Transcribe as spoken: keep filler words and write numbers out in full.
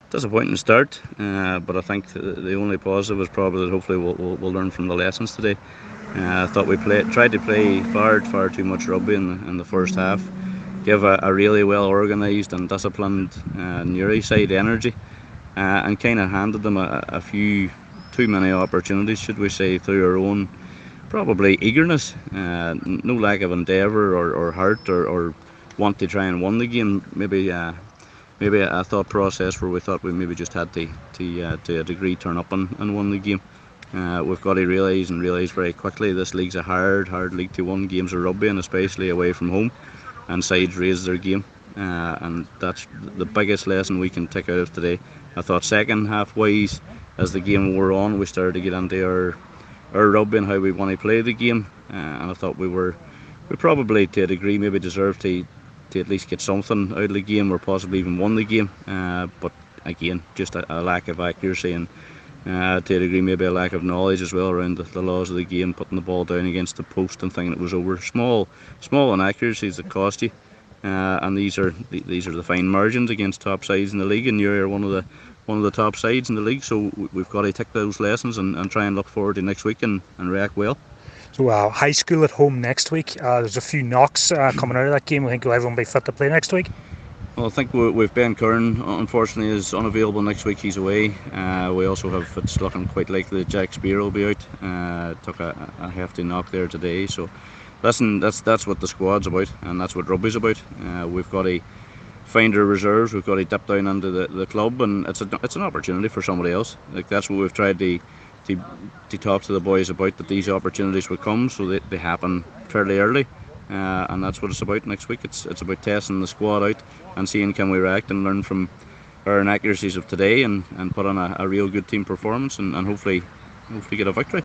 Disappointing start, uh, but I think the, the only positive is probably that hopefully we'll, we'll, we'll learn from the lessons today. Uh, I thought we played, tried to play far, far too much rugby in the, in the first half, give a, a really well organised and disciplined uh, Newry side energy, uh, and kind of handed them a, a few too many opportunities, should we say, through our own probably eagerness, uh, no lack of endeavour or, or heart or, or want to try and win the game. Maybe uh, maybe a, a thought process where we thought we maybe just had to to, uh, to a degree turn up and, and win the game. Uh, we've got to realise and realise very quickly this league's a hard, hard league to win games of rugby, and especially away from home. And sides raise their game, uh, and that's the biggest lesson we can take out of today. I thought second half wise, as the game wore on, we started to get into our our rugby and how we want to play the game, uh, and I thought we were we probably to a degree maybe deserved to to at least get something out of the game, or possibly even won the game. Uh, but again, just a, a lack of accuracy and. Uh, to a degree, maybe a lack of knowledge as well around the, the laws of the game, putting the ball down against the post and thinking it was over. Small, small inaccuracies that cost you, uh, and these are these are the fine margins against top sides in the league. And you're one of the one of the top sides in the league, so we've got to take those lessons and, and try and look forward to next week and, and react well. So, uh, high school at home next week. Uh, there's a few knocks uh, coming out of that game. I think everyone will be fit to play next week. Well, I think with Ben Curran, unfortunately, is unavailable next week. He's away. Uh, we also have, it's looking quite likely that Jack Spear will be out. Uh, took a, a hefty knock there today. So, listen, that's that's what the squad's about, and that's what rugby's about. Uh, we've got to find our reserves. We've got to dip down into the, the club, and it's a, it's an opportunity for somebody else. Like that's what we've tried to to, to talk to the boys about, that these opportunities would come, so they, they happen fairly early. Uh, and that's what it's about next week. It's it's about testing the squad out and seeing can we react and learn from our inaccuracies of today, and, and put on a, a real good team performance, and, and hopefully hopefully get a victory.